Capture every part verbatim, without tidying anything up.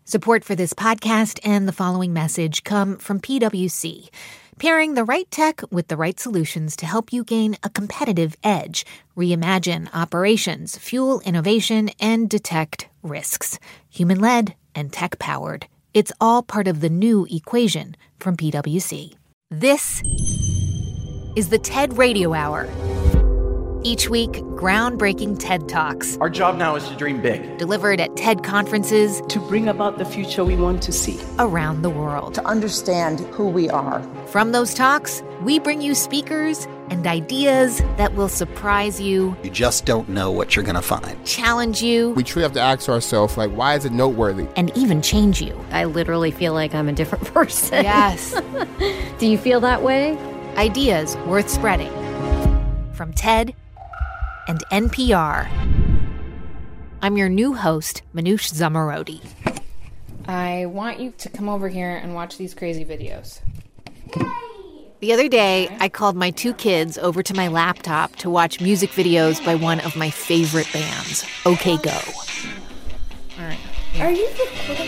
Support for this podcast and the following message come from P W C, pairing the right tech with the right solutions to help you gain a competitive edge, reimagine operations, fuel innovation, and detect risks. Human-led and tech-powered. It's all part of the new equation from P W C. This is the TED Radio Hour. Each week, groundbreaking TED Talks. Our job now is to dream big. Delivered at TED conferences. To bring about the future we want to see. Around the world. To understand who we are. From those talks, we bring you speakers and ideas that will surprise you. You just don't know what you're going to find. Challenge you. We truly have to ask ourselves, like, why is it noteworthy? And even change you. I literally feel like I'm a different person. Yes. Do you feel that way? Ideas worth spreading. From TED and N P R. I'm your new host, Manoush Zomorodi. I want you to come over here and watch these crazy videos. The other day, I called my two kids over to my laptop to watch music videos by one of my favorite bands, OK Go. All right. Are you recording?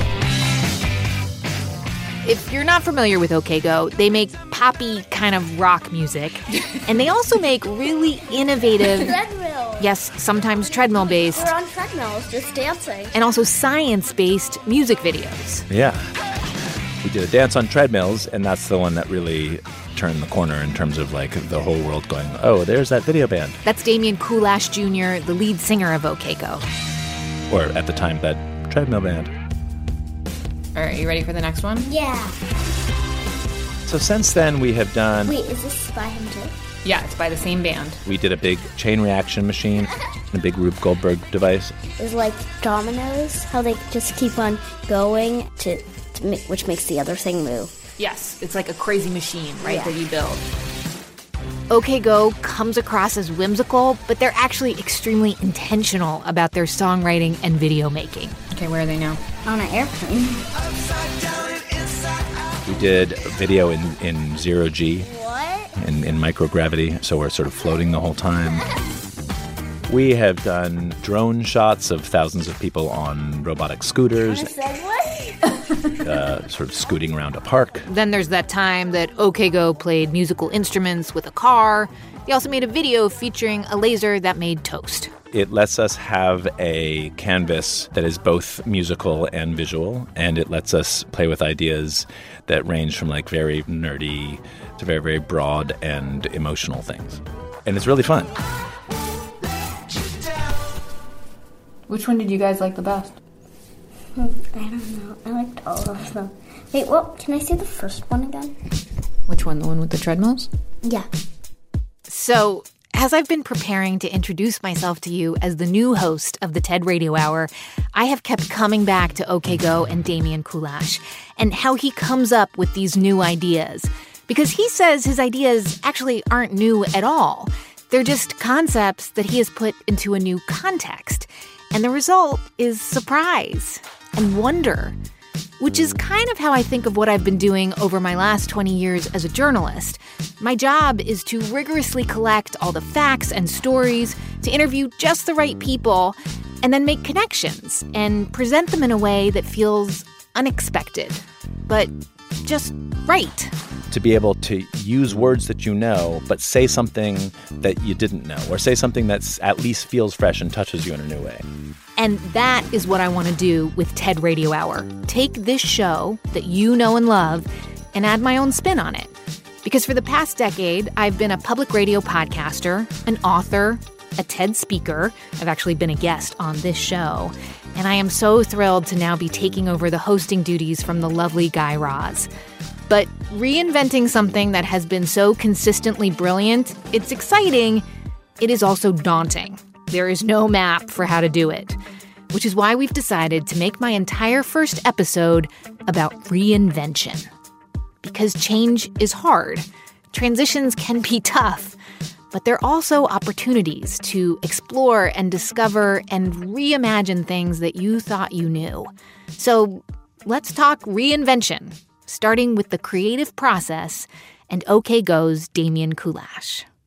If you're not familiar with OK Go, they make poppy kind of rock music. And they also make really innovative... Treadmill. Yes, sometimes treadmill-based. We're on treadmills, just dancing. And also science-based music videos. Yeah. We did a dance on treadmills, and that's the one that really turned the corner in terms of, like, the whole world going, oh, there's that video band. That's Damian Kulash Junior, the lead singer of OK Go. Or, at the time, that treadmill band. All right, you ready for the next one? Yeah. So since then, we have done... Wait, is this by him too? Yeah, it's by the same band. We did a big chain reaction machine, a big Rube Goldberg device. It's like dominoes, how they just keep on going, to, to make, which makes the other thing move. Yes, it's like a crazy machine, right, Yeah. that you build. OK Go comes across as whimsical, but they're actually extremely intentional about their songwriting and video making. Okay, where are they now? On an airplane. We did a video in, in zero G, What? in, in microgravity, so we're sort of floating the whole time. We have done drone shots of thousands of people on robotic scooters, uh, sort of scooting around a park. Then there's that time that OK Go played musical instruments with a car. They also made a video featuring a laser that made toast. It lets us have a canvas that is both musical and visual, and it lets us play with ideas that range from, like, very nerdy to very, very broad and emotional things. And it's really fun. Which one did you guys like the best? I don't know. I liked all of them. Wait, what? Can I see the first one again? Which one? The one with the treadmills? Yeah. So, as I've been preparing to introduce myself to you as the new host of the TED Radio Hour, I have kept coming back to OK Go and Damian Kulash and how he comes up with these new ideas. Because he says his ideas actually aren't new at all. They're just concepts that he has put into a new context. And the result is surprise and wonder, which is kind of how I think of what I've been doing over my last twenty years as a journalist. My job is to rigorously collect all the facts and stories, to interview just the right people, and then make connections and present them in a way that feels unexpected, but just right. To be able to use words that you know, but say something that you didn't know, or say something that at least feels fresh and touches you in a new way. And that is what I want to do with TED Radio Hour. Take this show that you know and love and add my own spin on it. Because for the past decade, I've been a public radio podcaster, an author, a TED speaker. I've actually been a guest on this show. And I am so thrilled to now be taking over the hosting duties from the lovely Guy Raz. But reinventing something that has been so consistently brilliant, it's exciting. It is also daunting. There is no map for how to do it, which is why we've decided to make my entire first episode about reinvention. Because change is hard. Transitions can be tough, but they're also opportunities to explore and discover and reimagine things that you thought you knew. So let's talk reinvention, starting with the creative process and OK Go's Damian Kulash.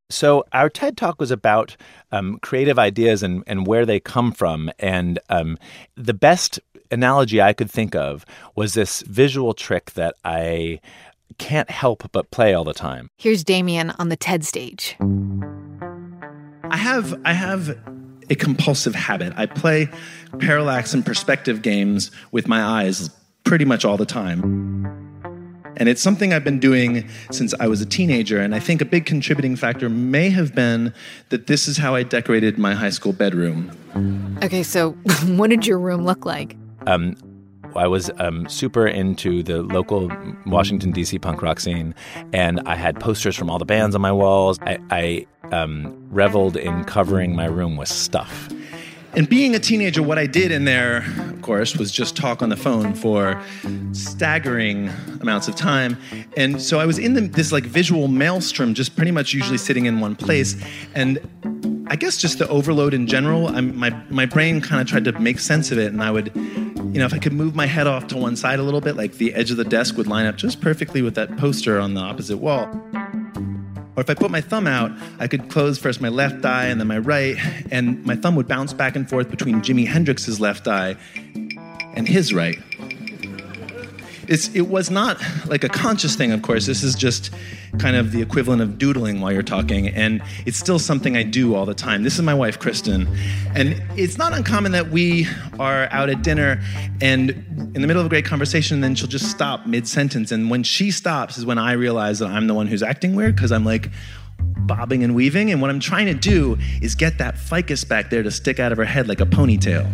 So our TED Talk was about um, creative ideas and, and where they come from. And um, the best analogy I could think of was this visual trick that I can't help but play all the time. Here's Damien on the TED stage. I have I have a compulsive habit. I play parallax and perspective games with my eyes pretty much all the time. And it's something I've been doing since I was a teenager, and I think a big contributing factor may have been that this is how I decorated my high school bedroom. Okay, so what did your room look like? Um, I was um, super into the local Washington, D C punk rock scene, and I had posters from all the bands on my walls. I, I um, reveled in covering my room with stuff. And being a teenager, what I did in there, of course, was just talk on the phone for staggering amounts of time. And so I was in the, this like visual maelstrom, just pretty much usually sitting in one place. And I guess just the overload in general, I'm, my, my brain kind of tried to make sense of it. And I would, you know, if I could move my head off to one side a little bit, like the edge of the desk would line up just perfectly with that poster on the opposite wall. Or if I put my thumb out, I could close first my left eye and then my right, and my thumb would bounce back and forth between Jimi Hendrix's left eye and his right. It's, it was not like a conscious thing, of course. This is just kind of the equivalent of doodling while you're talking, and it's still something I do all the time. This is my wife, Kristen, and it's not uncommon that we are out at dinner and in the middle of a great conversation, then she'll just stop mid-sentence, and when she stops is when I realize that I'm the one who's acting weird, because I'm like bobbing and weaving, and what I'm trying to do is get that ficus back there to stick out of her head like a ponytail.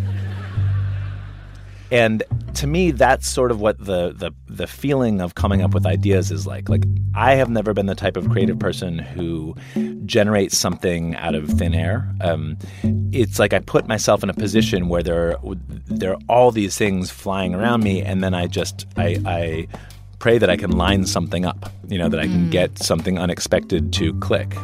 And to me, that's sort of what the, the the feeling of coming up with ideas is like. Like, I have never been the type of creative person who generates something out of thin air. Um, it's like I put myself in a position where there, there are all these things flying around me, and then I just, I, I pray that I can line something up, you know, that I can get something unexpected to click.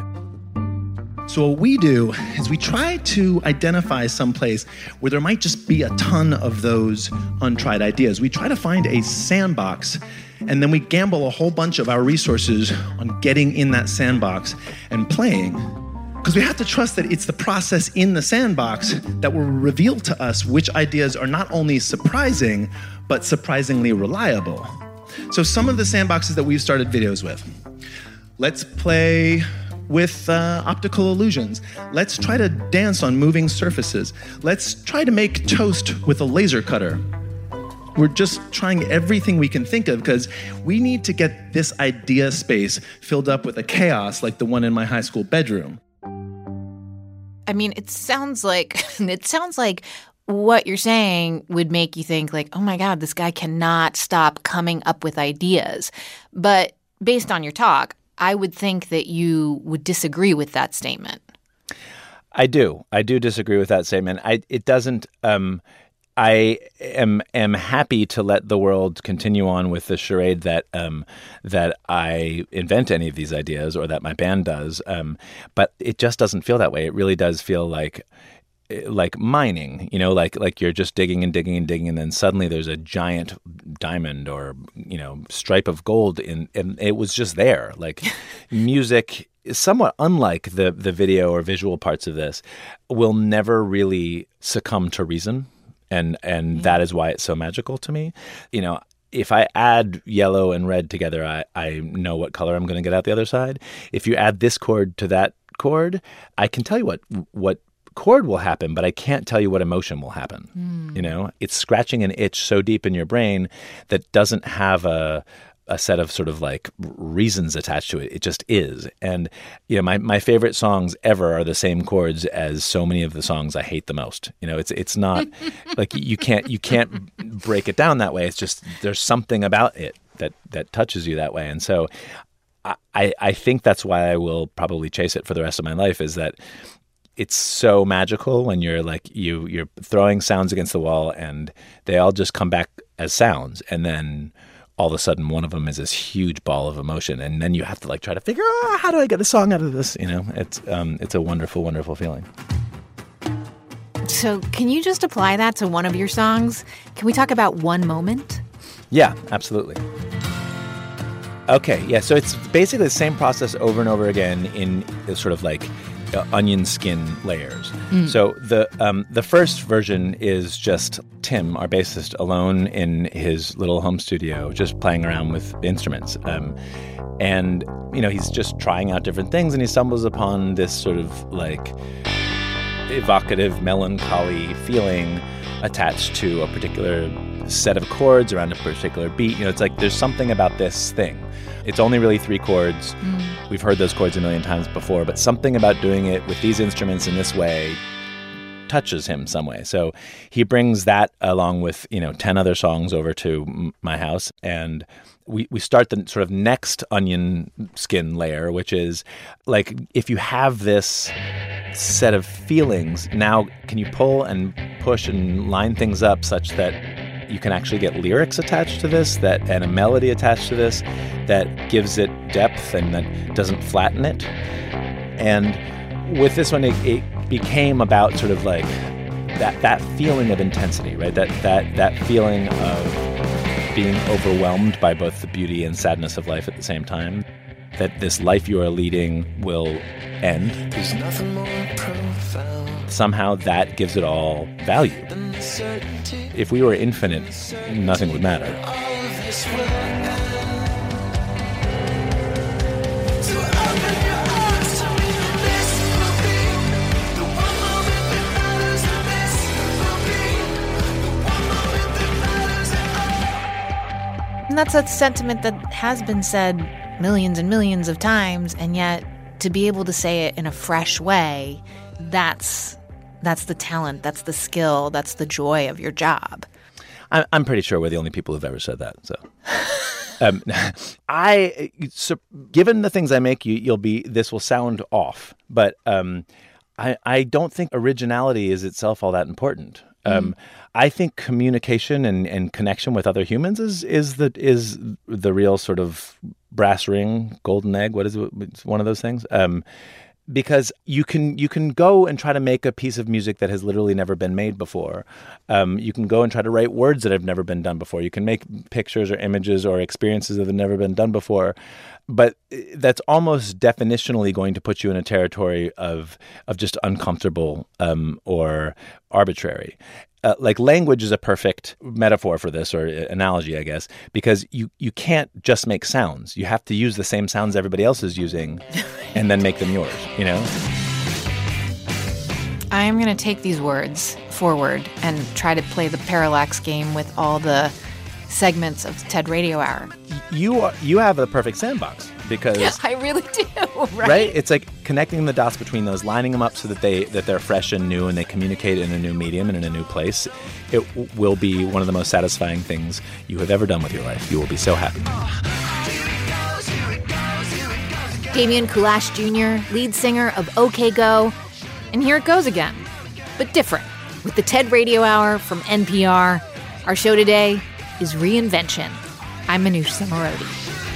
So what we do is we try to identify some place where there might just be a ton of those untried ideas. We try to find a sandbox, and then we gamble a whole bunch of our resources on getting in that sandbox and playing. Because we have to trust that it's the process in the sandbox that will reveal to us which ideas are not only surprising, but surprisingly reliable. So some of the sandboxes that we've started videos with. Let's play with uh, optical illusions. Let's try to dance on moving surfaces. Let's try to make toast with a laser cutter. We're just trying everything we can think of because we need to get this idea space filled up with a chaos like the one in my high school bedroom. I mean, it sounds like it sounds like what you're saying would make you think like, oh my God, this guy cannot stop coming up with ideas. But based on your talk, I would think that you would disagree with that statement. I do. I do disagree with that statement. I it doesn't um, I am am happy to let the world continue on with the charade that um, that I invent any of these ideas or that my band does. Um, but it just doesn't feel that way. It really does feel like like mining, you know, like like you're just digging and digging and digging, and then suddenly there's a giant diamond or, you know, stripe of gold in, and it was just there. Like music, somewhat unlike the the video or visual parts of this, will never really succumb to reason, and and mm. that is why it's so magical to me. You know, if I add yellow and red together, I, I know what color I'm going to get out the other side. If you add this chord to that chord, I can tell you what what chord will happen, but I can't tell you what emotion will happen. Mm. You know, it's scratching an itch so deep in your brain that doesn't have a a set of sort of like reasons attached to it. It just is. And, you know, my, my favorite songs ever are the same chords as so many of the songs I hate the most. You know, it's it's not like you can't you can't break it down that way. It's just there's something about it that that touches you that way. And so I I think that's why I will probably chase it for the rest of my life, is that it's so magical when you're like you you're throwing sounds against the wall and they all just come back as sounds, and then all of a sudden one of them is this huge ball of emotion, and then you have to like try to figure out, oh, how do I get a song out of this? You know, it's um it's a wonderful, wonderful feeling. So can you just apply that to one of your songs? Can we talk about One Moment? Yeah, absolutely. Okay, yeah, so it's basically the same process over and over again in sort of like uh, onion skin layers. Mm. So the um, the first version is just Tim, our bassist, alone in his little home studio, just playing around with instruments. Um, and, you know, he's just trying out different things, and he stumbles upon this sort of like evocative, melancholy feeling attached to a particular set of chords around a particular beat. You know, it's like there's something about this thing. It's only really three chords. Mm. We've heard those chords a million times before, but something about doing it with these instruments in this way touches him some way. So he brings that along with, you know, ten other songs over to m- my house, and we, we start the sort of next onion skin layer, which is like, if you have this set of feelings, now can you pull and push and line things up such that you can actually get lyrics attached to this, that and a melody attached to this that gives it depth and that doesn't flatten it. And with this one, it, it became about sort of like that that feeling of intensity, right? That that that feeling of being overwhelmed by both the beauty and sadness of life at the same time. That this life you are leading will end. There's nothing more profound. Somehow that gives it all value. If we were infinite, nothing would matter. And that's a sentiment that has been said millions and millions of times, and yet to be able to say it in a fresh way, that's that's the talent, that's the skill, that's the joy of your job. I'm pretty sure we're the only people who've ever said that. So, um, I, so given the things I make, you, you'll be. This will sound off, but um, I, I don't think originality is itself all that important. Um, mm. I think communication and, and connection with other humans is is the is the real sort of brass ring, golden egg. What is it? It's one of those things. Um, because you can you can go and try to make a piece of music that has literally never been made before. Um, you can go and try to write words that have never been done before. You can make pictures or images or experiences that have never been done before. But that's almost definitionally going to put you in a territory of of just uncomfortable um, or arbitrary. Uh, like language is a perfect metaphor for this, or analogy, I guess, because you, you can't just make sounds. You have to use the same sounds everybody else is using and then make them yours, you know? I am going to take these words forward and try to play the parallax game with all the segments of TED Radio Hour. You are, you have a perfect sandbox because yeah, I really do, right? Right? It's like connecting the dots between those, lining them up so that they that they're fresh and new and they communicate in a new medium and in a new place. It w- will be one of the most satisfying things you have ever done with your life. You will be so happy. Damian Kulash Junior, lead singer of OK Go. And here it goes again, but different, with the TED Radio Hour from N P R. Our show today is Reinvention. I'm Manoush Zomorodi.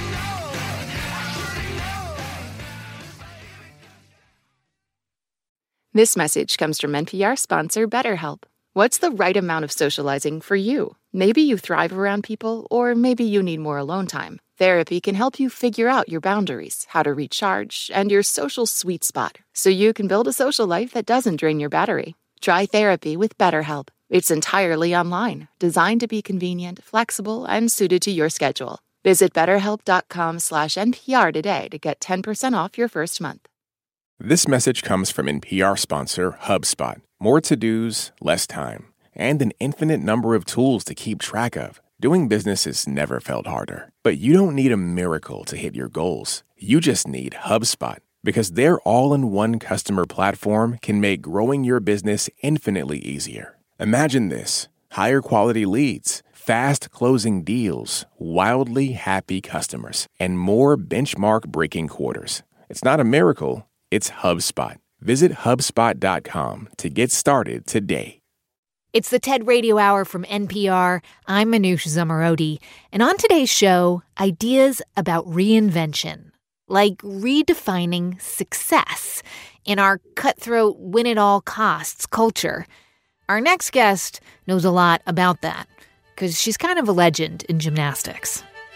This message comes from N P R sponsor BetterHelp. What's the right amount of socializing for you? Maybe you thrive around people, or maybe you need more alone time. Therapy can help you figure out your boundaries, how to recharge, and your social sweet spot, so you can build a social life that doesn't drain your battery. Try therapy with BetterHelp. It's entirely online, designed to be convenient, flexible, and suited to your schedule. Visit betterhelp.com slash NPR today to get ten percent off your first month. This message comes from N P R sponsor HubSpot. More to-dos, less time, and an infinite number of tools to keep track of. Doing business has never felt harder. But you don't need a miracle to hit your goals. You just need HubSpot, because their all-in-one customer platform can make growing your business infinitely easier. Imagine this: higher quality leads, fast closing deals, wildly happy customers, and more benchmark-breaking quarters. It's not a miracle, it's HubSpot. Visit HubSpot dot com to get started today. It's the TED Radio Hour from N P R. I'm Manoush Zomorodi, and on today's show, ideas about reinvention, like redefining success in our cutthroat, win-at-all-costs culture. Our next guest knows a lot about that, because she's kind of a legend in gymnastics.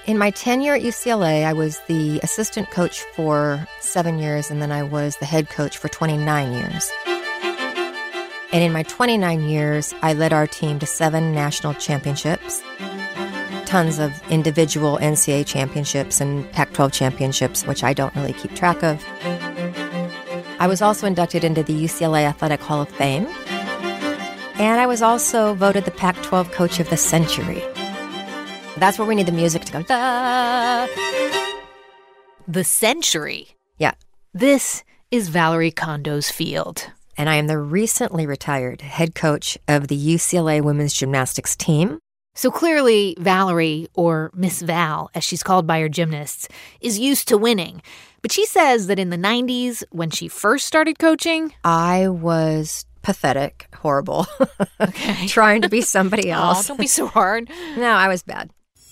In my tenure at U C L A, I was the assistant coach for seven years, and then I was the head coach for twenty-nine years. And in my twenty-nine years, I led our team to seven national championships, tons of individual N C A A championships and Pac twelve championships, which I don't really keep track of. I was also inducted into the U C L A Athletic Hall of Fame, and I was also voted the Pac twelve Coach of the Century. That's where we need the music to go, da! The Century. Yeah. This is Valerie Kondos Field. And I am the recently retired head coach of the U C L A women's gymnastics team. So clearly, Valerie, or Miss Val, as she's called by her gymnasts, is used to winning. But she says that in the nineties, when she first started coaching, I was pathetic, horrible, okay. trying to be somebody else. Oh, don't be so hard. No, I was bad.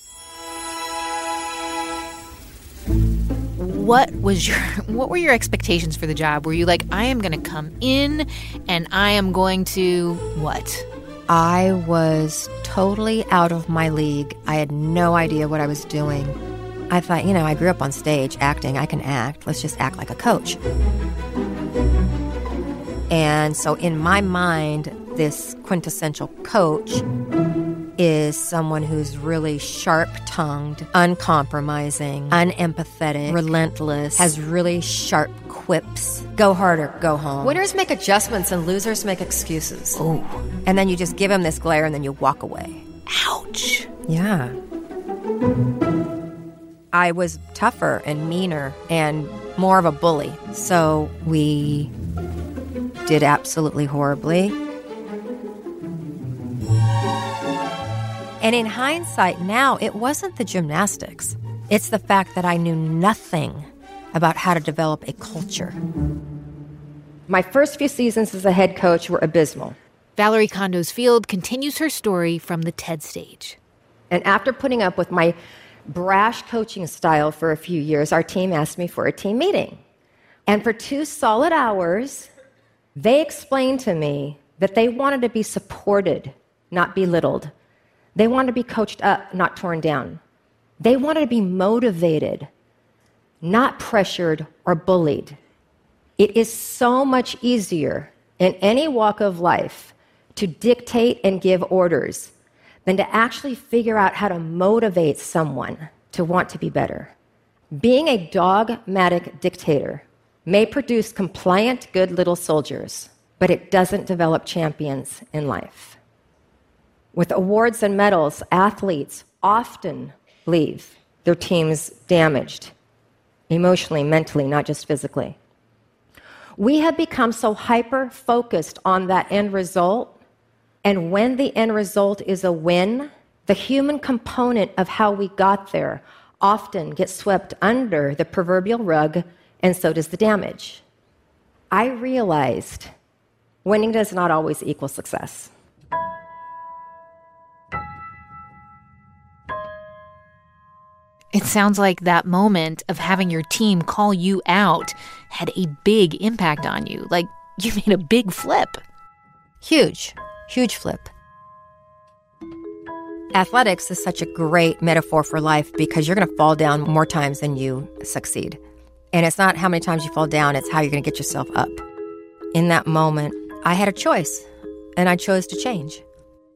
What was your what were your expectations for the job? Were you like, I am going to come in and I am going to what? I was totally out of my league. I had no idea what I was doing. I thought, you know, I grew up on stage acting. I can act. Let's just act like a coach. And so in my mind, this quintessential coach is someone who's really sharp-tongued, uncompromising, unempathetic, relentless, has really sharp quips. Go hard or go home. Winners make adjustments and losers make excuses. Oh. And then you just give them this glare and then you walk away. Ouch. Yeah. I was tougher and meaner and more of a bully. So we did absolutely horribly. And in hindsight now, it wasn't the gymnastics. It's the fact that I knew nothing about how to develop a culture. My first few seasons as a head coach were abysmal. Valerie Kondos Field continues her story from the TED stage. And after putting up with my brash coaching style for a few years, our team asked me for a team meeting. And for two solid hours, they explained to me that they wanted to be supported, not belittled. They wanted to be coached up, not torn down. They wanted to be motivated, not pressured or bullied. It is so much easier in any walk of life to dictate and give orders than to actually figure out how to motivate someone to want to be better. Being a dogmatic dictator may produce compliant, good little soldiers, but it doesn't develop champions in life. With awards and medals, athletes often leave their teams damaged, emotionally, mentally, not just physically. We have become so hyper-focused on that end result, and when the end result is a win, the human component of how we got there often gets swept under the proverbial rug, and so does the damage. I realized winning does not always equal success. It sounds like that moment of having your team call you out had a big impact on you. Like, you made a big flip. Huge, huge flip. Athletics is such a great metaphor for life because you're going to fall down more times than you succeed. And it's not how many times you fall down, it's how you're going to get yourself up. In that moment, I had a choice, and I chose to change.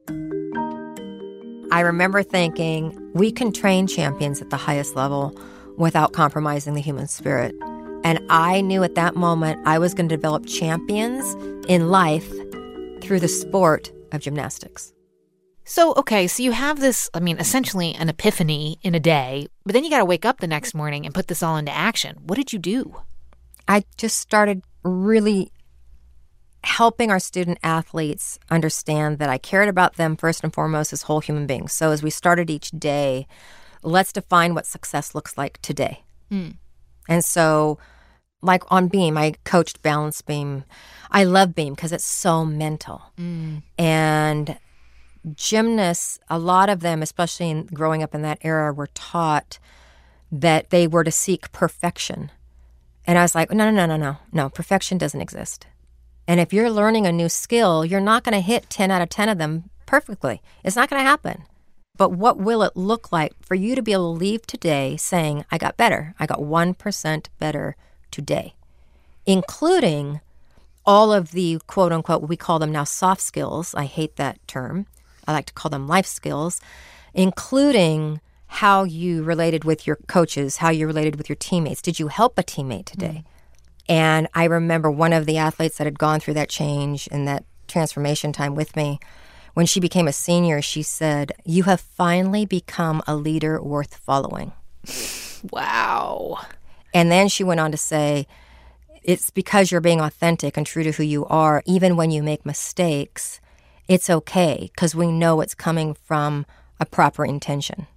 I remember thinking, we can train champions at the highest level without compromising the human spirit. And I knew at that moment I was going to develop champions in life through the sport of gymnastics. So, okay, so you have this, I mean, essentially an epiphany in a day, but then you got to wake up the next morning and put this all into action. What did you do? I just started really helping our student athletes understand that I cared about them first and foremost as whole human beings. So as we started each day, let's define what success looks like today. Mm. And so, like on beam, I coached balance beam. I love beam because it's so mental. Mm. And gymnasts, a lot of them, especially in growing up in that era, were taught that they were to seek perfection. And I was like, no, no, no, no, no, no, perfection doesn't exist. And if you're learning a new skill, you're not going to hit ten out of ten of them perfectly. It's not going to happen. But what will it look like for you to be able to leave today saying, I got better. I got one percent better today, including all of the quote unquote, we call them now soft skills. I hate that term. I like to call them life skills, including how you related with your coaches, how you related with your teammates. Did you help a teammate today? Mm. And I remember one of the athletes that had gone through that change and that transformation time with me. When she became a senior, she said, you have finally become a leader worth following. Wow. And then she went on to say, it's because you're being authentic and true to who you are, even when you make mistakes, it's okay because we know it's coming from a proper intention.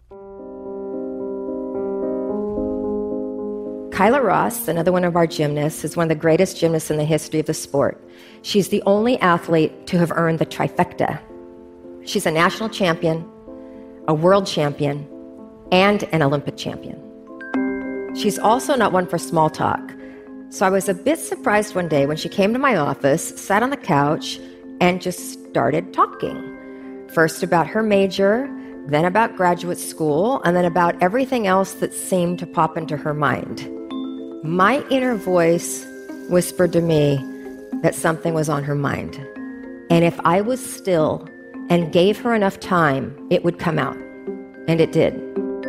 Kyla Ross, another one of our gymnasts, is one of the greatest gymnasts in the history of the sport. She's the only athlete to have earned the trifecta. She's a national champion, a world champion, and an Olympic champion. She's also not one for small talk. So I was a bit surprised one day when she came to my office, sat on the couch, and just started talking. First about her major, then about graduate school, and then about everything else that seemed to pop into her mind. My inner voice whispered to me that something was on her mind. And if I was still and gave her enough time, it would come out. And it did.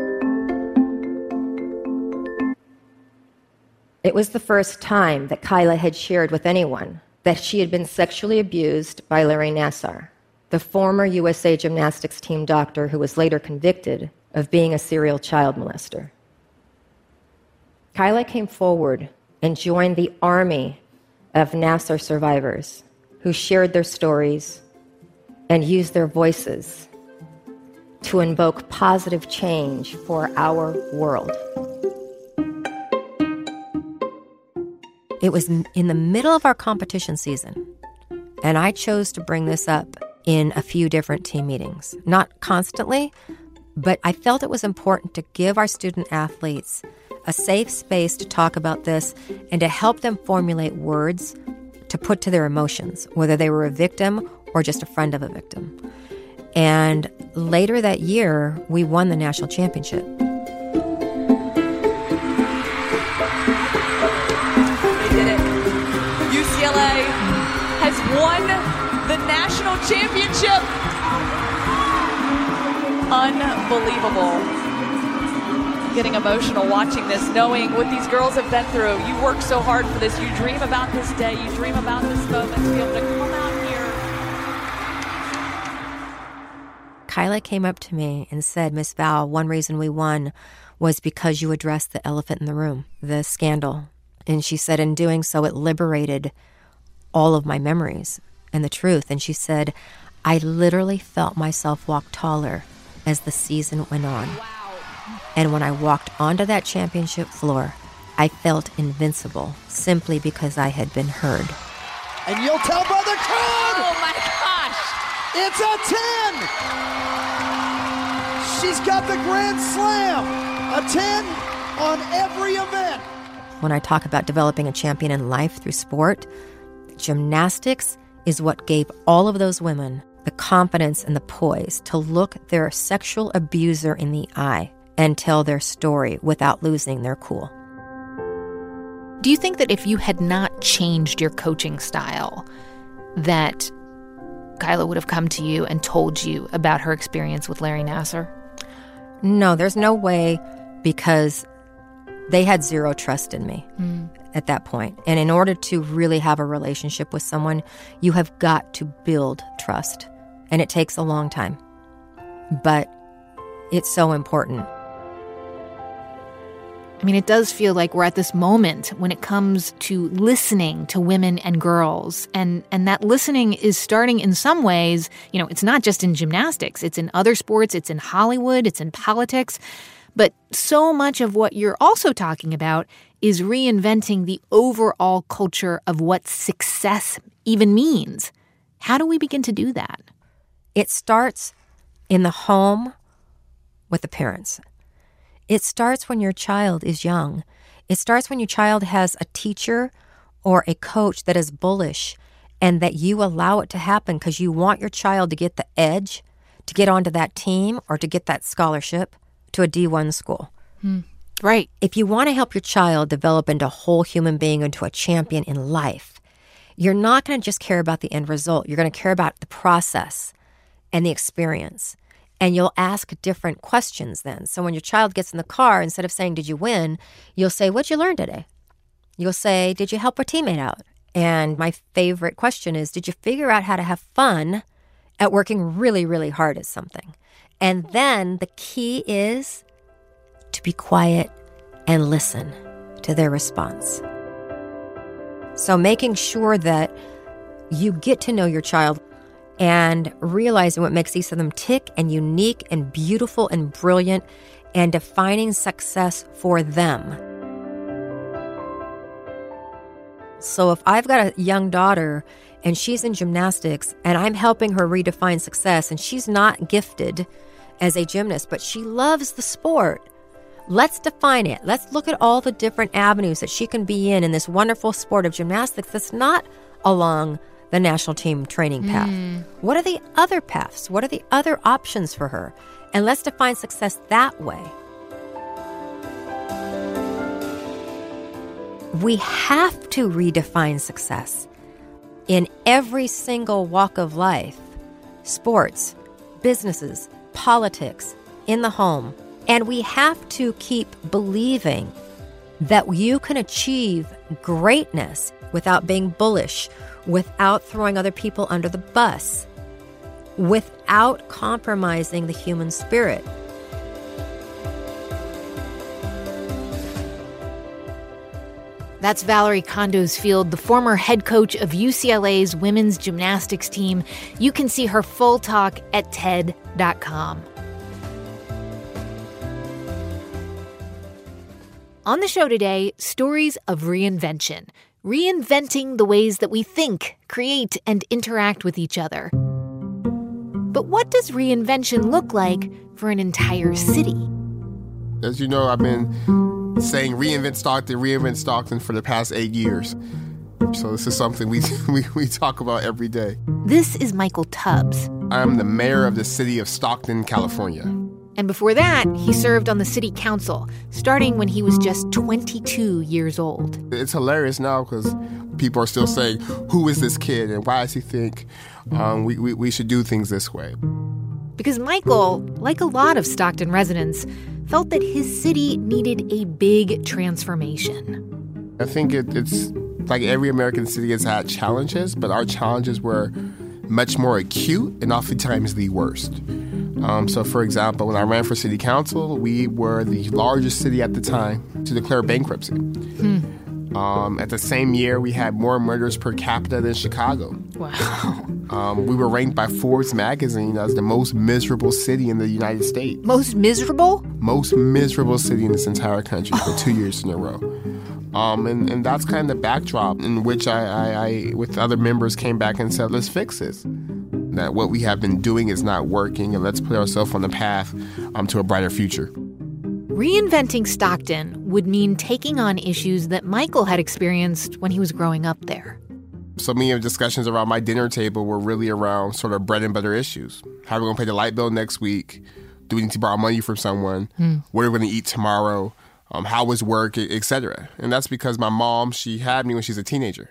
It was the first time that Kyla had shared with anyone that she had been sexually abused by Larry Nassar, the former U S A gymnastics team doctor who was later convicted of being a serial child molester. Kyla came forward and joined the army of Nassar survivors who shared their stories and used their voices to invoke positive change for our world. It was in the middle of our competition season, and I chose to bring this up in a few different team meetings. Not constantly, but I felt it was important to give our student athletes a safe space to talk about this and to help them formulate words to put to their emotions, whether they were a victim or just a friend of a victim. And later that year, we won the national championship. They did it. U C L A has won the national championship. Unbelievable. Getting emotional watching this, knowing what these girls have been through. You work so hard for this. You dream about this day. You dream about this moment to be able to come out here. Kyla came up to me and said, Miss Val, one reason we won was because you addressed the elephant in the room, the scandal. And she said, in doing so, it liberated all of my memories and the truth. And she said, I literally felt myself walk taller as the season went on. Wow. And when I walked onto that championship floor, I felt invincible simply because I had been heard. And you'll tell by the crowd! Oh my gosh! It's a ten! She's got the Grand Slam! A ten on every event! When I talk about developing a champion in life through sport, gymnastics is what gave all of those women the confidence and the poise to look their sexual abuser in the eye and tell their story without losing their cool. Do you think that if you had not changed your coaching style, that Kyla would have come to you and told you about her experience with Larry Nassar? No, there's no way, because they had zero trust in me mm. at that point. And in order to really have a relationship with someone, you have got to build trust. And it takes a long time. But it's so important. I mean, it does feel like we're at this moment when it comes to listening to women and girls. And, and that listening is starting in some ways, you know, it's not just in gymnastics. It's in other sports. It's in Hollywood. It's in politics. But so much of what you're also talking about is reinventing the overall culture of what success even means. How do we begin to do that? It starts in the home with the parents. It starts when your child is young. It starts when your child has a teacher or a coach that is bullish and that you allow it to happen because you want your child to get the edge, to get onto that team or to get that scholarship to a D one school. Hmm. Right. If you want to help your child develop into a whole human being, into a champion in life, you're not going to just care about the end result. You're going to care about the process and the experience. And you'll ask different questions then. So when your child gets in the car, instead of saying, did you win? You'll say, what'd you learn today? You'll say, did you help a teammate out? And my favorite question is, did you figure out how to have fun at working really, really hard at something? And then the key is to be quiet and listen to their response. So making sure that you get to know your child and realizing what makes each of them tick and unique and beautiful and brilliant and defining success for them. So if I've got a young daughter and she's in gymnastics and I'm helping her redefine success and she's not gifted as a gymnast, but she loves the sport, let's define it. Let's look at all the different avenues that she can be in in this wonderful sport of gymnastics that's not along the national team training path. Mm. What are the other paths? What are the other options for her? And let's define success that way. We have to redefine success in every single walk of life, sports, businesses, politics, in the home. And we have to keep believing that you can achieve greatness without being bullish, without throwing other people under the bus, without compromising the human spirit. That's Valerie Condos-Field, the former head coach of U C L A's women's gymnastics team. You can see her full talk at T E D dot com. On the show today, stories of reinvention. Reinventing the ways that we think, create, and interact with each other. But what does reinvention look like for an entire city? As you know, I've been saying reinvent Stockton, reinvent Stockton for the past eight years. So this is something we, we, we talk about every day. This is Michael Tubbs. I'm the mayor of the city of Stockton, California. And before that, he served on the city council, starting when he was just twenty-two years old. It's hilarious now because people are still saying, who is this kid and why does he think um, we, we, we should do things this way? Because Michael, like a lot of Stockton residents, felt that his city needed a big transformation. I think it, it's like every American city has had challenges, but our challenges were much more acute and oftentimes the worst. Um, so, for example, when I ran for city council, we were the largest city at the time to declare bankruptcy. Hmm. Um, at the same year, we had more murders per capita than Chicago. Wow. Um, we were ranked by Forbes magazine as the most miserable city in the United States. Most miserable? Most miserable city in this entire country for two years in a row. Um, and, and that's kind of the backdrop in which I, I, I, with other members, came back and said, let's fix this. That what we have been doing is not working, and let's put ourselves on the path um, to a brighter future. Reinventing Stockton would mean taking on issues that Michael had experienced when he was growing up there. So many of the discussions around my dinner table were really around sort of bread and butter issues. How are we going to pay the light bill next week? Do we need to borrow money from someone? Hmm. What are we going to eat tomorrow? Um, how was work, et cetera. And that's because my mom, she had me when she was a teenager.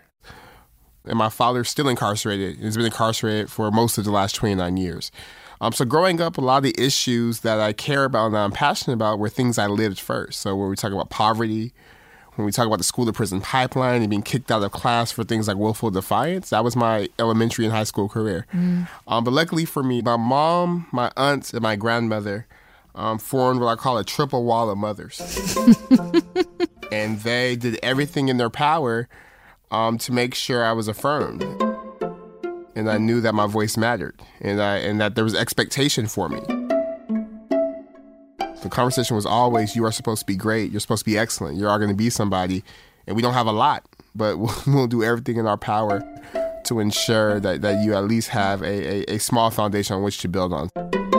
And my father's still incarcerated. He's been incarcerated for most of the last twenty-nine years. Um, so growing up, a lot of the issues that I care about and that I'm passionate about were things I lived first. So when we talk about poverty, when we talk about the school-to-prison pipeline and being kicked out of class for things like willful defiance, that was my elementary and high school career. Mm. Um, but luckily for me, my mom, my aunt, and my grandmother um, formed what I call a triple wall of mothers. And they did everything in their power Um, to make sure I was affirmed. And I knew that my voice mattered and, I, and that there was expectation for me. The conversation was always, you are supposed to be great, you're supposed to be excellent, you are going to be somebody, and we don't have a lot, but we'll, we'll do everything in our power to ensure that, that you at least have a, a, a small foundation on which to build on.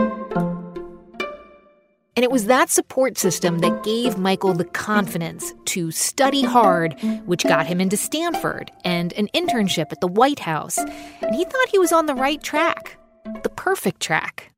And it was that support system that gave Michael the confidence to study hard, which got him into Stanford and an internship at the White House. And he thought he was on the right track. the perfect track.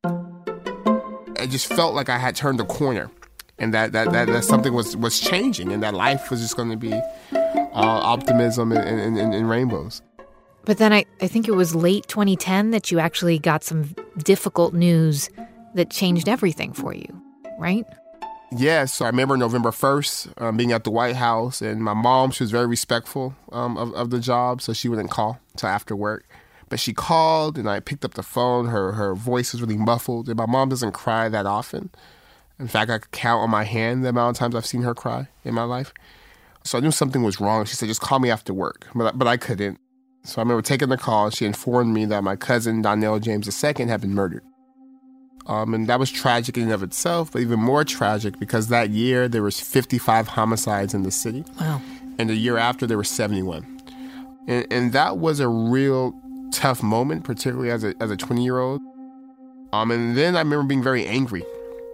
I just felt like I had turned a corner, and that that, that, that something was, was changing, and that life was just going to be uh, optimism and, and, and, and rainbows. But then I, I think it was late twenty ten that you actually got some difficult news that changed everything for you, right? Yeah, so I remember November first um, being at the White House, and my mom, she was very respectful um, of, of the job, so she wouldn't call until after work. But she called, and I picked up the phone. Her her voice was really muffled, and my mom doesn't cry that often. In fact, I could count on my hand the amount of times I've seen her cry in my life. So I knew something was wrong. She said, just call me after work, but, but I couldn't. So I remember taking the call, and she informed me that my cousin, Donnell James the Second, had been murdered. Um, and that was tragic in and of itself, but even more tragic because that year there was fifty-five homicides in the city. Wow. And the year after there were seventy-one. And, and that was a real tough moment, particularly as a as a twenty-year-old. Um, and then I remember being very angry,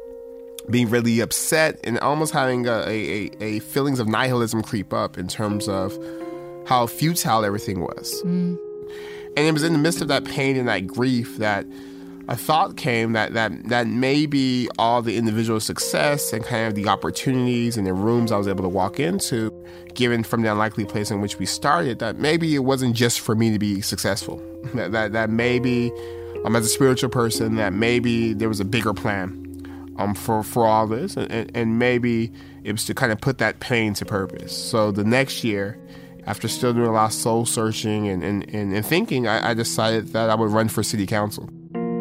being really upset, and almost having a, a, a feelings of nihilism creep up in terms of how futile everything was. Mm. And it was in the midst of that pain and that grief that a thought came that, that that maybe all the individual success and kind of the opportunities and the rooms I was able to walk into, given from the unlikely place in which we started, that maybe it wasn't just for me to be successful. That that, that maybe, um, as a spiritual person, that maybe there was a bigger plan um, for, for all this. And, and maybe it was to kind of put that pain to purpose. So the next year, after still doing a lot of soul searching and, and, and, and thinking, I, I decided that I would run for city council.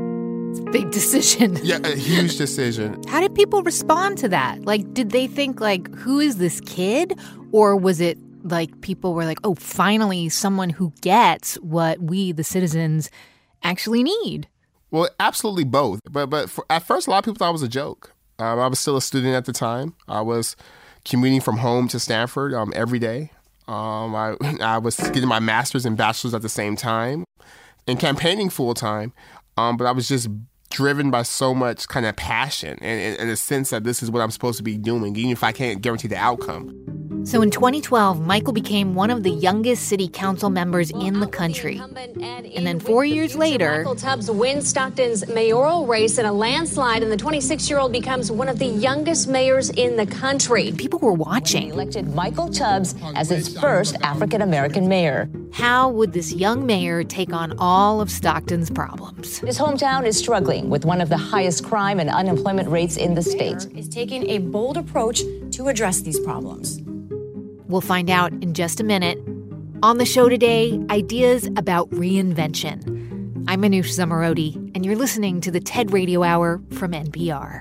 Big decision. Yeah, a huge decision. How did people respond to that? Like, did they think, like, who is this kid? Or was it like people were like, oh, finally someone who gets what we, the citizens, actually need? Well, absolutely both. But but for, at first, a lot of people thought it was a joke. Um, I was still a student at the time. I was commuting from home to Stanford um, every day. Um, I, I was getting my master's and bachelor's at the same time and campaigning full time. Um, but I was just driven by so much kind of passion and, and, and a sense that this is what I'm supposed to be doing, even if I can't guarantee the outcome. So in twenty twelve, Michael became one of the youngest city council members in the country. And then four years later, Michael Tubbs wins Stockton's mayoral race in a landslide, and the twenty-six-year-old becomes one of the youngest mayors in the country. People were watching. He elected Michael Tubbs as its first African-American mayor. How would this young mayor take on all of Stockton's problems? His hometown is struggling with one of the highest crime and unemployment rates in the state. Is taking a bold approach to address these problems. We'll find out in just a minute. On the show today, ideas about reinvention. I'm Manoush Zomorodi, and you're listening to the TED Radio Hour from N P R.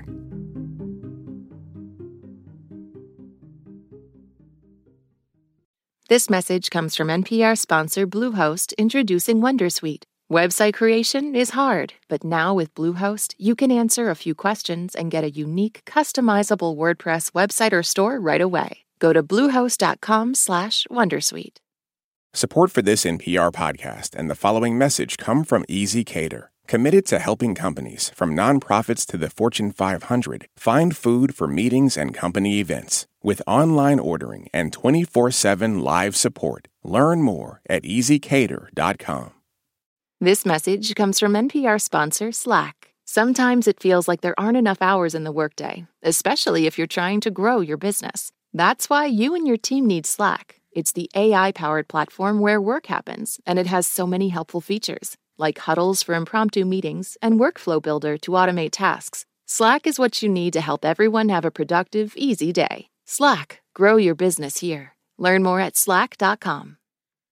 This message comes from N P R sponsor Bluehost, introducing Wondersuite. Website creation is hard, but now with Bluehost, you can answer a few questions and get a unique, customizable WordPress website or store right away. Go to bluehost.com slash Wondersuite. Support for this N P R podcast and the following message come from Easy Cater, committed to helping companies, from nonprofits to the Fortune five hundred, find food for meetings and company events. With online ordering and twenty-four seven live support, learn more at easy cater dot com. This message comes from N P R sponsor Slack. Sometimes it feels like there aren't enough hours in the workday, especially if you're trying to grow your business. That's why you and your team need Slack. It's the A I-powered platform where work happens, and it has so many helpful features, like huddles for impromptu meetings and Workflow Builder to automate tasks. Slack is what you need to help everyone have a productive, easy day. Slack, grow your business here. Learn more at slack dot com.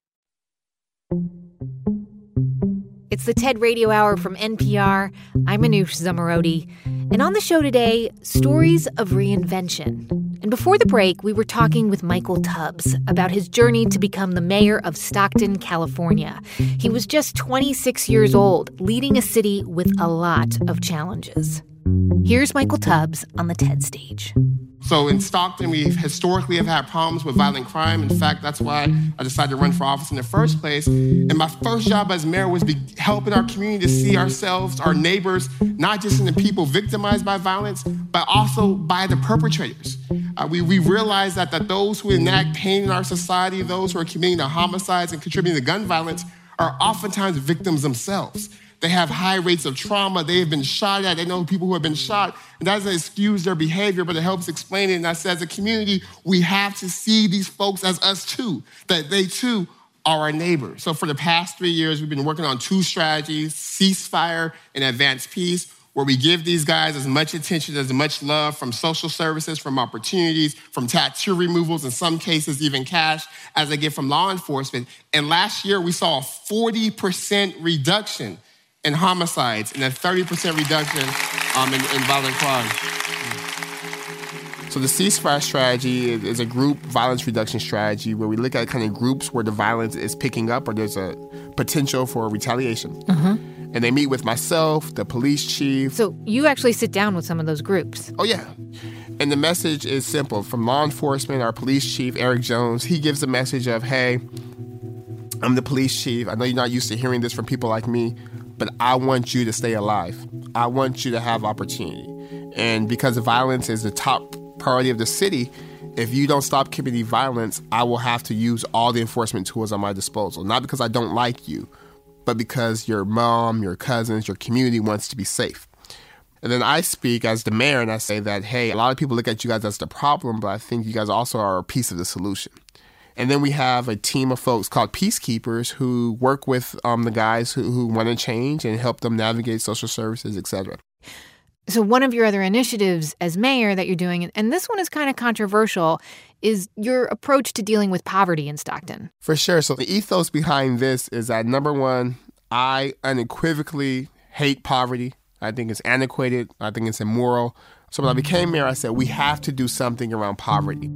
It's the TED Radio Hour from N P R. I'm Manoush Zomorodi. And on the show today, stories of reinvention. And before the break, we were talking with Michael Tubbs about his journey to become the mayor of Stockton, California. He was just twenty-six years old, leading a city with a lot of challenges. Here's Michael Tubbs on the TED stage. So in Stockton, we historically have had problems with violent crime. In fact, that's why I decided to run for office in the first place. And my first job as mayor was be helping our community to see ourselves, our neighbors, not just in the people victimized by violence, but also by the perpetrators. Uh, we, we realized that, that those who enact pain in our society, those who are committing the homicides and contributing to gun violence, are oftentimes victims themselves. They have high rates of trauma. They have been shot at. They know people who have been shot. And that doesn't excuse their behavior, but it helps explain it. And I said, as a community, we have to see these folks as us too, that they too are our neighbors. So for the past three years, we've been working on two strategies, ceasefire and advanced peace, where we give these guys as much attention, as much love from social services, from opportunities, from tattoo removals, in some cases even cash, as they get from law enforcement. And last year, we saw a forty percent reduction in homicides and a thirty percent reduction um, in, in violent crime. So the ceasefire strategy is a group violence reduction strategy where we look at kind of groups where the violence is picking up or there's a potential for retaliation. Mm-hmm. And they meet with myself, the police chief. So you actually sit down with some of those groups. Oh, yeah. And the message is simple. From law enforcement, our police chief, Eric Jones, he gives a message of, hey, I'm the police chief. I know you're not used to hearing this from people like me, but I want you to stay alive. I want you to have opportunity. And because violence is the top priority of the city, if you don't stop committing violence, I will have to use all the enforcement tools at my disposal. Not because I don't like you, but because your mom, your cousins, your community wants to be safe. And then I speak as the mayor and I say that, hey, a lot of people look at you guys as the problem, but I think you guys also are a piece of the solution. And then we have a team of folks called Peacekeepers who work with um, the guys who, who want to change and help them navigate social services, et cetera. So one of your other initiatives as mayor that you're doing, and this one is kind of controversial, is your approach to dealing with poverty in Stockton. For sure. So the ethos behind this is that, number one, I unequivocally hate poverty. I think it's antiquated. I think it's immoral. So when I became mayor, I said we have to do something around poverty.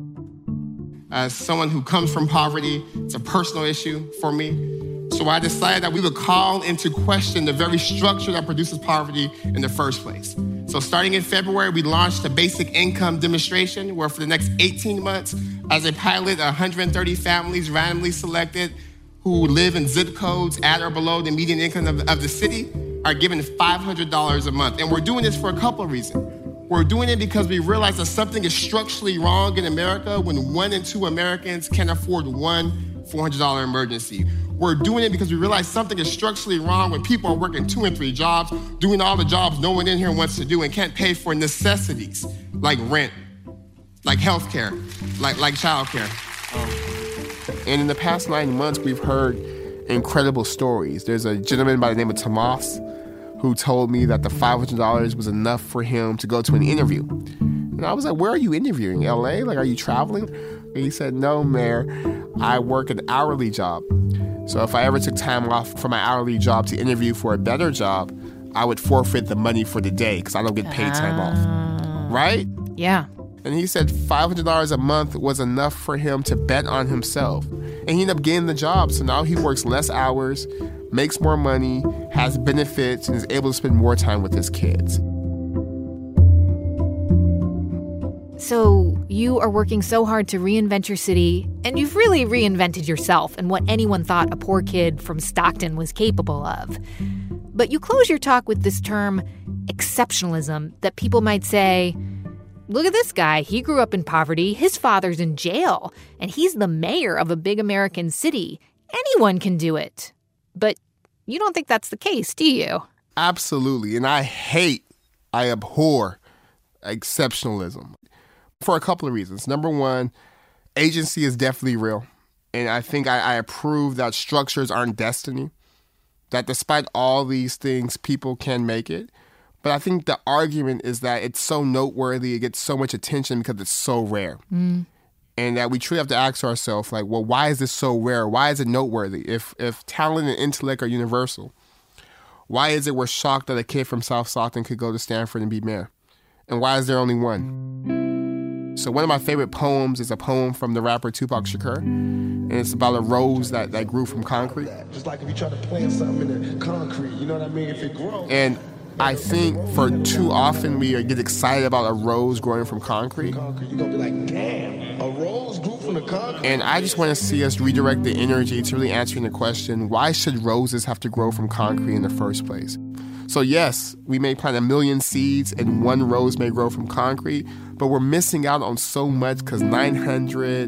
As someone who comes from poverty, it's a personal issue for me. So I decided that we would call into question the very structure that produces poverty in the first place. So starting in February, we launched a basic income demonstration where for the next eighteen months, as a pilot, one hundred thirty families randomly selected who live in zip codes at or below the median income of, of the city are given five hundred dollars a month. And we're doing this for a couple of reasons. We're doing it because we realize that something is structurally wrong in America when one in two Americans can afford one four hundred dollars emergency. We're doing it because we realize something is structurally wrong when people are working two and three jobs, doing all the jobs no one in here wants to do and can't pay for necessities like rent, like healthcare, like, like childcare. Um, and in the past nine months, we've heard incredible stories. There's a gentleman by the name of Tomas who told me that the five hundred dollars was enough for him to go to an interview. And I was like, where are you interviewing? L A? Like, are you traveling? And he said, no, Mayor, I work an hourly job. So if I ever took time off from my hourly job to interview for a better job, I would forfeit the money for the day because I don't get paid time uh, off. Right? Yeah. And he said five hundred dollars a month was enough for him to bet on himself. And he ended up getting the job. So now he works less hours, makes more money, has benefits, and is able to spend more time with his kids. So you are working so hard to reinvent your city, and you've really reinvented yourself and what anyone thought a poor kid from Stockton was capable of. But you close your talk with this term, exceptionalism, that people might say, look at this guy. He grew up in poverty. His father's in jail, and he's the mayor of a big American city. Anyone can do it. But you don't think that's the case, do you? Absolutely. And I hate, I abhor exceptionalism for a couple of reasons. Number one, agency is definitely real. And I think I, I approve that structures aren't destiny, that despite all these things, people can make it. But I think the argument is that it's so noteworthy, it gets so much attention because it's so rare. Mm. And that we truly have to ask ourselves, like, well, why is this so rare? Why is it noteworthy? If if talent and intellect are universal, why is it we're shocked that a kid from South Stockton could go to Stanford and be mayor? And why is there only one? So one of my favorite poems is a poem from the rapper Tupac Shakur. And it's about a rose that, that grew from concrete. Just like if you try to plant something in the concrete, you know what I mean? If it grows. And I think for too often we get excited about a rose growing from concrete. concrete. You're going to be like, damn, a rose grew from the concrete. And I just want to see us redirect the energy to really answering the question, why should roses have to grow from concrete in the first place? So yes, we may plant a million seeds and one rose may grow from concrete, but we're missing out on so much because nine hundred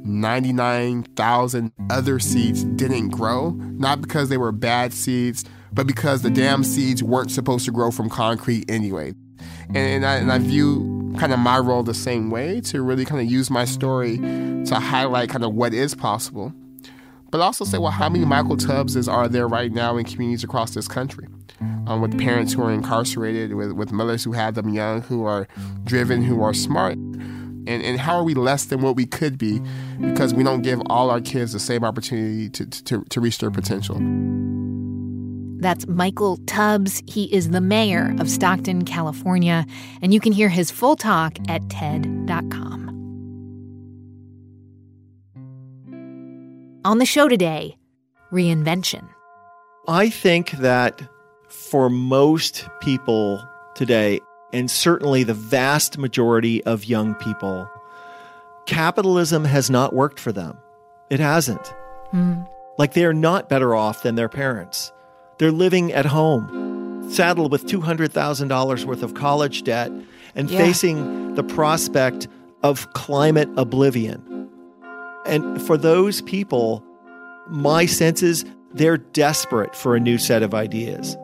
ninety-nine thousand other seeds didn't grow, not because they were bad seeds, but because the damn seeds weren't supposed to grow from concrete anyway. And, and, I, and I view kind of my role the same way, to really kind of use my story to highlight kind of what is possible. But also say, well, how many Michael Tubbses are there right now in communities across this country? Um, with parents who are incarcerated, with, with mothers who had them young, who are driven, who are smart. And, and how are we less than what we could be because we don't give all our kids the same opportunity to, to, to reach their potential? That's Michael Tubbs. He is the mayor of Stockton, California, and you can hear his full talk at T E D dot com. On the show today, reinvention. I think that for most people today, and certainly the vast majority of young people, capitalism has not worked for them. It hasn't. Mm. Like, they're not better off than their parents. They're living at home, saddled with two hundred thousand dollars worth of college debt and yeah. facing the prospect of climate oblivion. And for those people, my sense is they're desperate for a new set of ideas.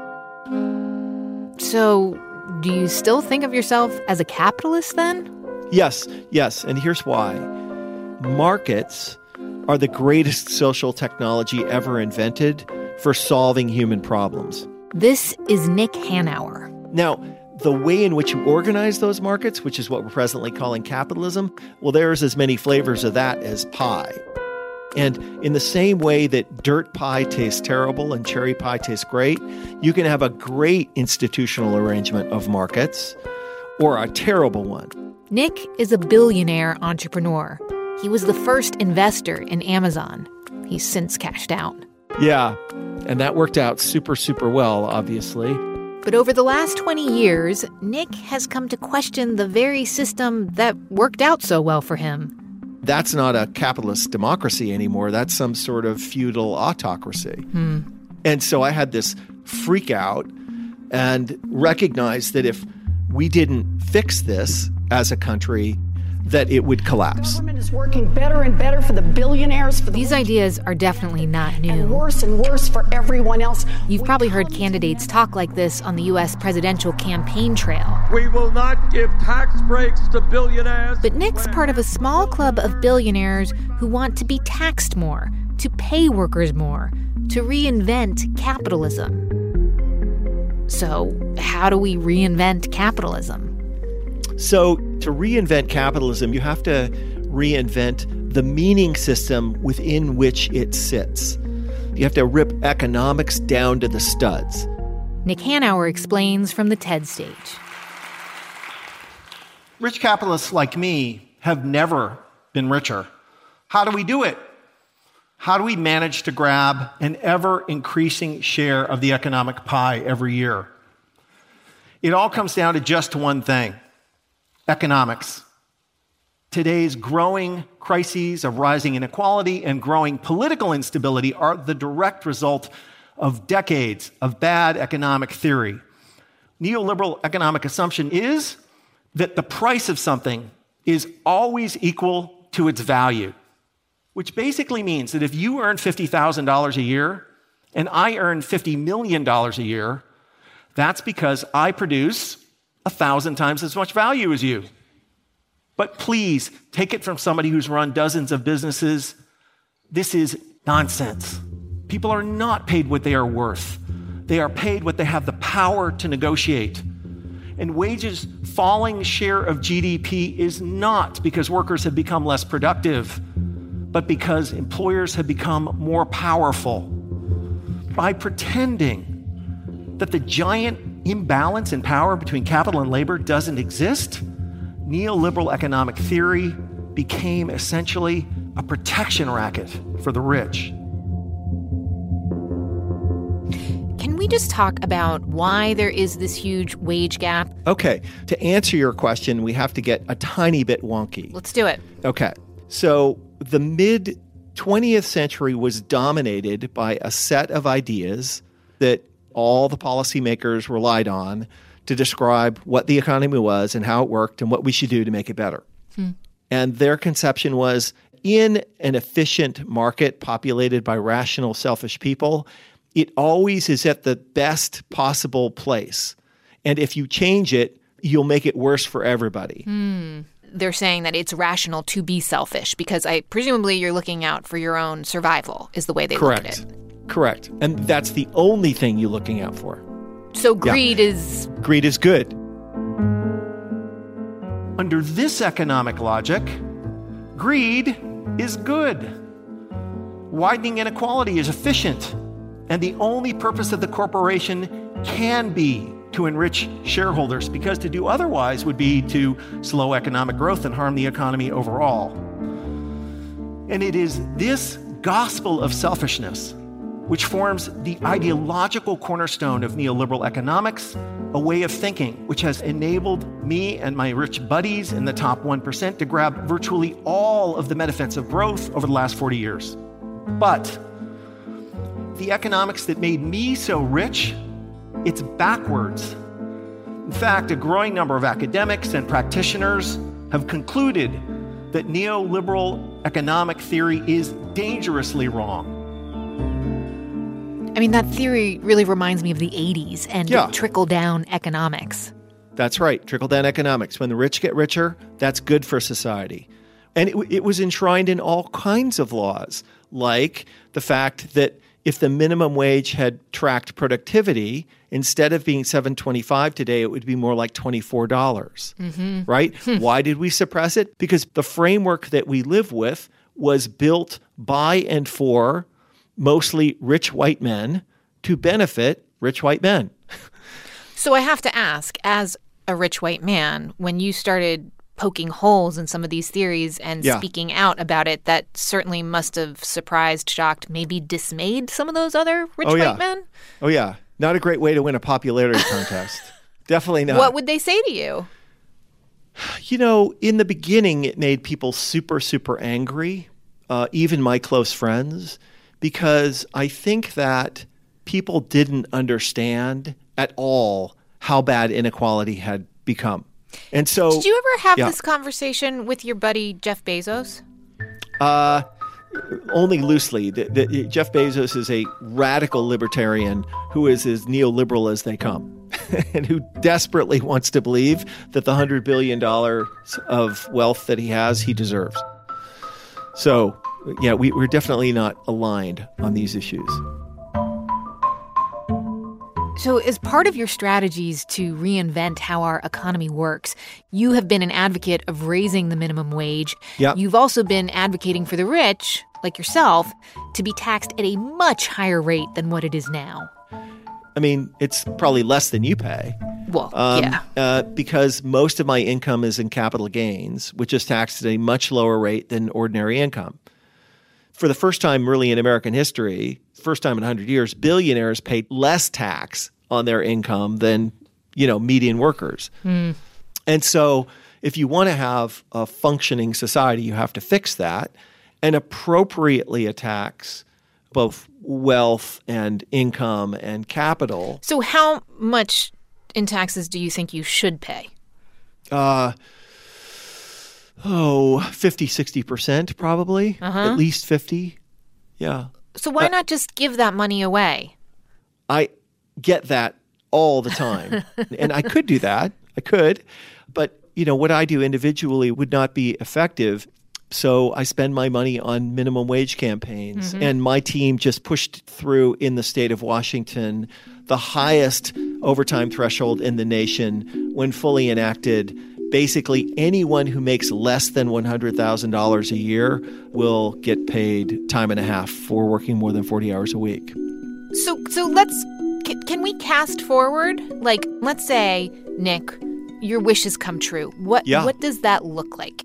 So, do you still think of yourself as a capitalist then? Yes, yes, and here's why. Markets are the greatest social technology ever invented for solving human problems. This is Nick Hanauer. Now, the way in which you organize those markets, which is what we're presently calling capitalism, well, there's as many flavors of that as pie. And in the same way that dirt pie tastes terrible and cherry pie tastes great, you can have a great institutional arrangement of markets or a terrible one. Nick is a billionaire entrepreneur. He was the first investor in Amazon. He's since cashed out. Yeah, and that worked out super, super well, obviously. But over the last twenty years, Nick has come to question the very system that worked out so well for him. That's not a capitalist democracy anymore. That's some sort of feudal autocracy. Hmm. And so I had this freak out and recognized that if we didn't fix this as a country, that it would collapse. Government is working better and better for the billionaires. For the These ideas are definitely not new. And worse and worse for everyone else. You've we probably heard candidates talk like this on the U S presidential campaign trail. We will not give tax breaks to billionaires. But Nick's part of a small club of billionaires who want to be taxed more, to pay workers more, to reinvent capitalism. So, how do we reinvent capitalism? So to reinvent capitalism, you have to reinvent the meaning system within which it sits. You have to rip economics down to the studs. Nick Hanauer explains from the TED stage. Rich capitalists like me have never been richer. How do we do it? How do we manage to grab an ever-increasing share of the economic pie every year? It all comes down to just one thing. Economics. Today's growing crises of rising inequality and growing political instability are the direct result of decades of bad economic theory. Neoliberal economic assumption is that the price of something is always equal to its value, which basically means that if you earn fifty thousand dollars a year and I earn fifty million dollars a year, that's because I produce a thousand times as much value as you. But please, take it from somebody who's run dozens of businesses. This is nonsense. People are not paid what they are worth. They are paid what they have the power to negotiate. And wages falling share of G D P is not because workers have become less productive, but because employers have become more powerful. By pretending that the giant imbalance in power between capital and labor doesn't exist, neoliberal economic theory became essentially a protection racket for the rich. Can we just talk about why there is this huge wage gap? Okay, to answer your question, we have to get a tiny bit wonky. Let's do it. Okay, so the mid-twentieth century was dominated by a set of ideas that all the policymakers relied on to describe what the economy was and how it worked and what we should do to make it better. Hmm. And their conception was, in an efficient market populated by rational, selfish people, it always is at the best possible place. And if you change it, you'll make it worse for everybody. Hmm. They're saying that it's rational to be selfish because I presumably you're looking out for your own survival is the way they Correct. look at it. Correct. And that's the only thing you're looking out for. So greed Yeah. is... Greed is good. Under this economic logic, greed is good. Widening inequality is efficient, and the only purpose of the corporation can be to enrich shareholders, because to do otherwise would be to slow economic growth and harm the economy overall. And it is this gospel of selfishness which forms the ideological cornerstone of neoliberal economics, a way of thinking which has enabled me and my rich buddies in the top one percent to grab virtually all of the benefits of growth over the last forty years. But the economics that made me so rich, it's backwards. In fact, a growing number of academics and practitioners have concluded that neoliberal economic theory is dangerously wrong. I mean, that theory really reminds me of the eighties and Yeah. trickle-down economics. That's right, trickle-down economics. When the rich get richer, that's good for society. And it, it was enshrined in all kinds of laws, like the fact that if the minimum wage had tracked productivity, instead of being seven twenty-five today, it would be more like twenty-four dollars, Mm-hmm. right? Why did we suppress it? Because the framework that we live with was built by and for mostly rich white men to benefit rich white men. So I have to ask, as a rich white man, when you started poking holes in some of these theories and Yeah. speaking out about it, that certainly must have surprised, shocked, maybe dismayed some of those other rich Oh, white yeah. men? Oh, yeah. Not a great way to win a popularity contest. Definitely not. What would they say to you? You know, in the beginning, it made people super, super angry, uh, even my close friends, because I think that people didn't understand at all how bad inequality had become. And so, Did you ever have yeah. this conversation with your buddy Jeff Bezos? Uh, only loosely. The, the, Jeff Bezos is a radical libertarian who is as neoliberal as they come and who desperately wants to believe that the one hundred billion dollars of wealth that he has, he deserves. So, yeah, we, we're definitely not aligned on these issues. So as part of your strategies to reinvent how our economy works, you have been an advocate of raising the minimum wage. Yep. You've also been advocating for the rich, like yourself, to be taxed at a much higher rate than what it is now. I mean, it's probably less than you pay. Well, Um, yeah. uh, because most of my income is in capital gains, which is taxed at a much lower rate than ordinary income. For the first time really in American history, first time in one hundred years, billionaires paid less tax on their income than, you know, median workers. Hmm. And so if you want to have a functioning society, you have to fix that and appropriately tax both wealth and income and capital. So how much in taxes do you think you should pay? Uh, oh, fifty, sixty percent probably, Uh-huh. at least fifty. Yeah. So why Uh, not just give that money away? I get that all the time. And I could do that. I could. But, you know, what I do individually would not be effective. So I spend my money on minimum wage campaigns. Mhm. And my team just pushed through in the state of Washington the highest overtime threshold in the nation when fully enacted. Basically, anyone who makes less than one hundred thousand dollars a year will get paid time and a half for working more than forty hours a week. So so let's can, can we cast forward? Like, let's say, Nick, your wishes come true. What Yeah. what does that look like?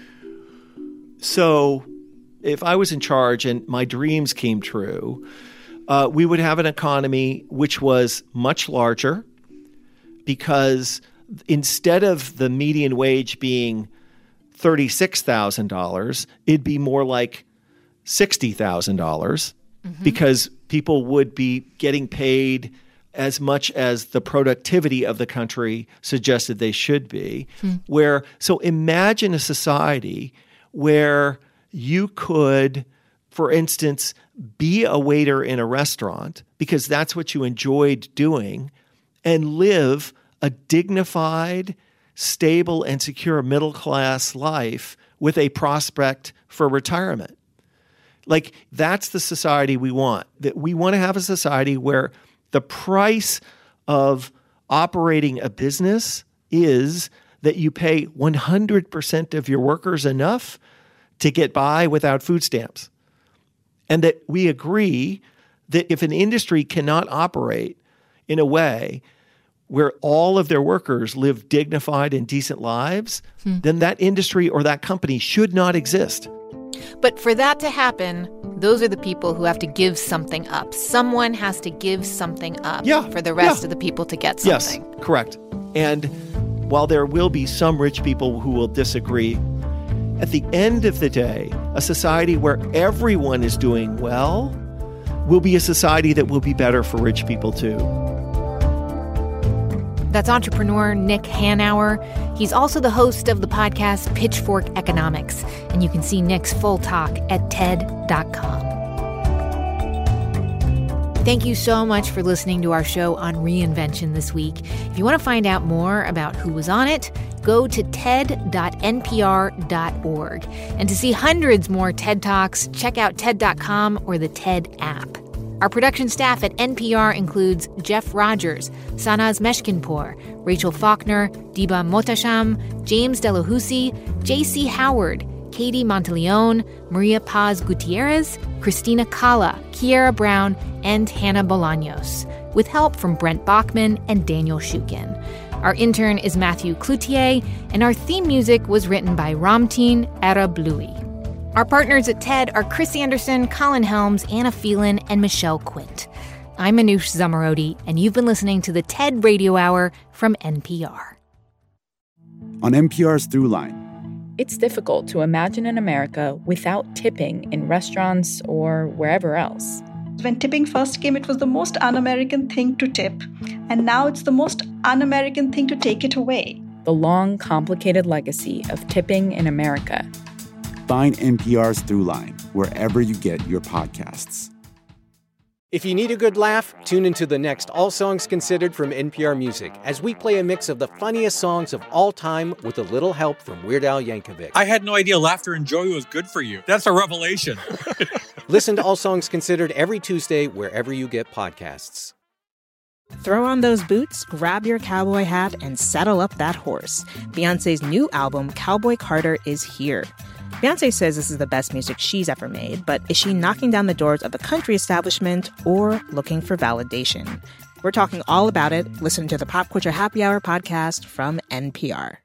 So if I was in charge and my dreams came true, uh, we would have an economy which was much larger because instead of the median wage being thirty-six thousand dollars, it'd be more like sixty thousand dollars Mhm. because people would be getting paid as much as the productivity of the country suggested they should be. Hmm. Where so imagine a society where you could for instance, be a waiter in a restaurant because that's what you enjoyed doing and live a dignified, stable, and secure middle-class life with a prospect for retirement. Like, that's the society we want. That we want to have a society where the price of operating a business is that you pay one hundred percent of your workers enough to get by without food stamps. And that we agree that if an industry cannot operate in a way where all of their workers live dignified and decent lives, hmm. then that industry or that company should not exist. But for that to happen, those are the people who have to give something up. Someone has to give something up yeah, for the rest yeah. of the people to get something. Yes, correct. And while there will be some rich people who will disagree, at the end of the day, a society where everyone is doing well will be a society that will be better for rich people too. That's entrepreneur Nick Hanauer. He's also the host of the podcast Pitchfork Economics, and you can see Nick's full talk at T E D dot com. Thank you so much for listening to our show on reinvention this week. If you want to find out more about who was on it, go to T E D dot N P R dot org. And to see hundreds more TED Talks, check out T E D dot com or the TED app. Our production staff at N P R includes Jeff Rogers, Sanaz Meshkinpour, Rachel Faulkner, Diba Motasham, James Delahousie, J C Howard, Katie Monteleone, Maria Paz Gutierrez, Christina Cala, Kiera Brown, and Hannah Bolaños, with help from Brent Bachman and Daniel Shukin. Our intern is Matthew Cloutier, and our theme music was written by Ramtin Arablouei. Our partners at TED are Chris Anderson, Colin Helms, Anna Phelan, and Michelle Quint. I'm Manoush Zomorodi, and you've been listening to the TED Radio Hour from N P R. On N P R's Throughline. It's difficult to imagine an America without tipping in restaurants or wherever else. When tipping first came, it was the most un-American thing to tip, and now it's the most un-American thing to take it away. The long, complicated legacy of tipping in America. Find N P R's Throughline wherever you get your podcasts. If you need a good laugh, tune into the next All Songs Considered from N P R Music as we play a mix of the funniest songs of all time with a little help from Weird Al Yankovic. I had no idea laughter and joy was good for you. That's a revelation. Listen to All Songs Considered every Tuesday wherever you get podcasts. Throw on those boots, grab your cowboy hat, and saddle up that horse. Beyoncé's new album, Cowboy Carter, is here. Beyoncé says this is the best music she's ever made, but is she knocking down the doors of the country establishment or looking for validation? We're talking all about it. Listen to the Pop Culture Happy Hour podcast from N P R.